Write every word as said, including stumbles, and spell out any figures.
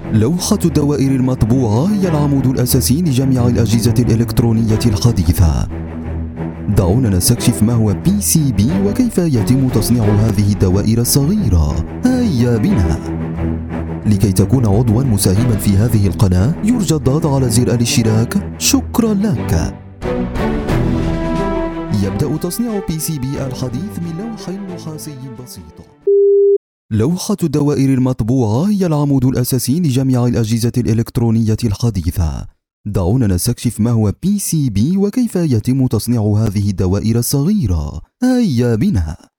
لوحة الدوائر المطبوعة هي العمود الأساسي لجميع الأجهزة الإلكترونية الحديثة. دعونا نستكشف ما هو بي سي بي وكيف يتم تصنيع هذه الدوائر الصغيرة. هيا بنا. لكي تكون عضواً مساهماً في هذه القناة يرجى الضغط على زر الاشتراك. شكراً لك. يبدأ تصنيع بي سي بي الحديث من لوح نحاسي بسيط. لوحة الدوائر المطبوعة هي العمود الأساسي لجميع الأجهزة الإلكترونية الحديثة. دعونا نستكشف ما هو بي سي بي وكيف يتم تصنيع هذه الدوائر الصغيرة. هيا بنا.